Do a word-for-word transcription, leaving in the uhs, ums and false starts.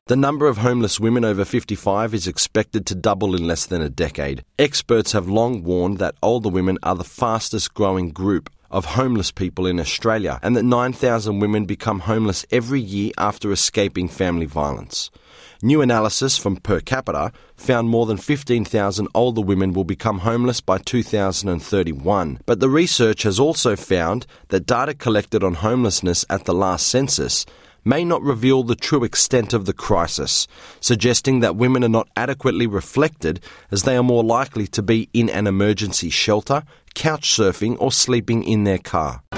The number of homeless women over fifty-five is expected to double in less than a decade. Experts have long warned that older women are the fastest growing group of homeless people in Australia, and that nine thousand women become homeless every year after escaping family violence. New analysis from Per Capita found more than fifteen thousand older women will become homeless by two thousand thirty-one. But the research has also found that data collected on homelessness at the last census may not reveal the true extent of the crisis, suggesting that women are not adequately reflected as they are more likely to be in an emergency shelter, couch surfing or sleeping in their car.